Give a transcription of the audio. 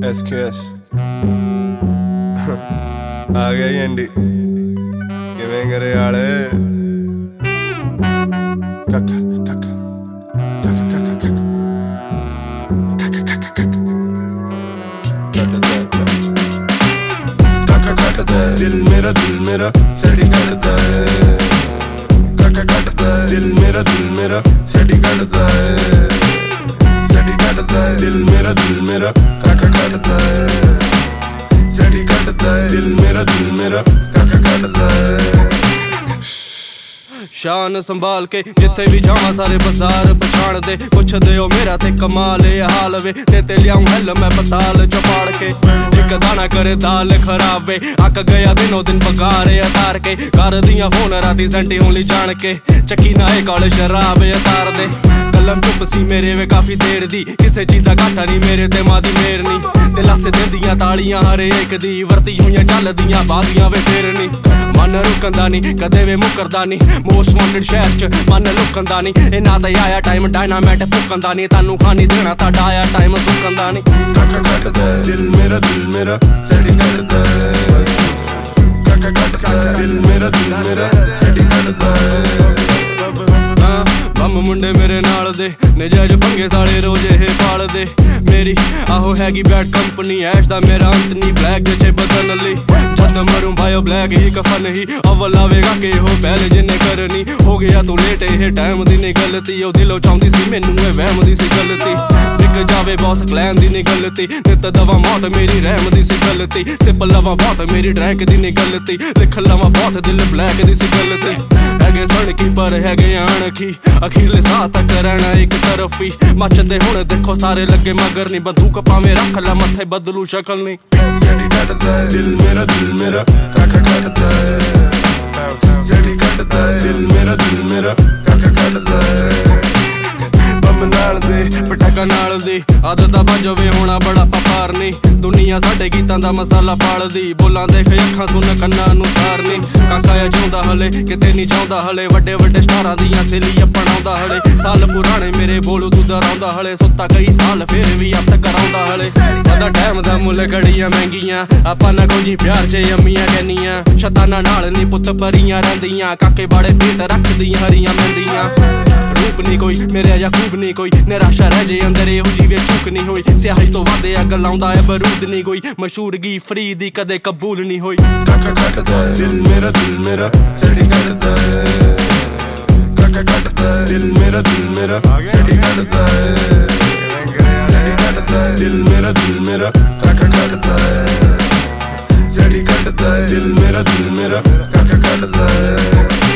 SKS आ गया Andy किवें करे आले काका काका काका काका काका काका काका काका दिल मेरा सड़ी काटता है काका काटता है दिल मेरा सड़ी काटता है सड़ी काटता है दिल मेरा काका काटता है सड़ी काटता है दिल मेरा काका काटता है शान संभाल के जिथे भी जावा सारे बाजार पछाण दे पुछदे ओ मेरा ते कमाल ए हाल वे ते लियाऊं हल मैं पताल चपाड़ के एक दाना करे दाल खराब वे अक गया दिनों दिन बगारे अतार के कर दियां फोन राती सेंटी होली जान के चक्की ना ए काले शराब अतार दे कलम चुप सी मेरे वे काफी देर दी किसे चीज दा घाटा नहीं मेरे ते मां दी मेर नी ते लासे देंदियां तालियां हर एक दी वरती हुईयां चलदियां बाजियां वे फेरनी मन रुकंदा नी कदे वे मुकरदा नी मोस्ट वांटेड शहर च मन लुकंदा नी इना ते आया टाइम डायनामाइट फुकंदा नी तानू खानी देना ताडा आया टाइम सुकंदा नी काका काटदा दिल मेरा सड़ी काटदा काका काटदा दिल मेरा सड़ी काटदा बम मुंडे मेरे नाल दे नजायज पंगे साले रोजे हे पाल दे मेरी आहो हैगी बैड कंपनी ऐश दा मेरा अंत नी ब्लैक जे बदल ली जद मरूं भायो ब्लैक ही कफन ही अव्वल आवेगा के हो पहले जिन्ने करनी हो गया तू लेट हे टाइम दी नी गलती ओ दिलों चाहुंदी सी मैनू ए वहम दी सी गलती निक जावे बॉस क्लैन दी नी गलती नित दवा मौत मेरी रहम दी सी गलती सिप लवा बहुत मेरी ड्रैंक दी नी गलती लिख लवा बहुत दिल ब्लैक दी सी गलती हैगे सण की पर हैगे अणखी अखीरले साह तक रहना एक तरफी मचदे हुण देखो सारे लगे मगर नी बंदूक पावे रख ला मथे बदलू शक्ल नी सड़ी काटदा है दिल मेरा काका काटदा है सड़ी काटदा है दिल मेरा काका काटदा है बम नाल दे पटाका नाल दी आदत बन जावे होना बड़ा पपार नी दुनिया साडे गीतां दा मसाला पालदी बोलां देख अखां सुन कन्नां नूं सारनी काका आ जांदा हले किते नहीं जांदा हले वड्डे वड्डे स्टारां दियां सहेली अपनाउंदा हले साल पुराने मेरे बोलू तू दराउंदा हले सुत्ता कई साल फिर भी अब तक कराउंदा हले सदा टाइम दा मुल घड़ियां महंगियां आपां ना कोई प्यार च अम्मियां कहनियां शताना नाल नी पुत्त परियां रहिंदियां काके बाड़े पेट रखदियां हरियां महंदियां रूप नहीं कोई मेरे या खूब नहीं कोई निराशा रह जे अंदर एहो जी वे चुक नहीं होई स्याही तो वादे अग लाउंदा है बरूद नहीं कोई मशहूरगी फ्री दी कदे कबूल नहीं होई काका काटदा है दिल मेरा सड़ी काटदा है काका काटदा है दिल मेरा सड़ी काटदा है सड़ी काटदा है दिल मेरा काका काटदा है सड़ी काटदा है दिल मेरा काका काटदा है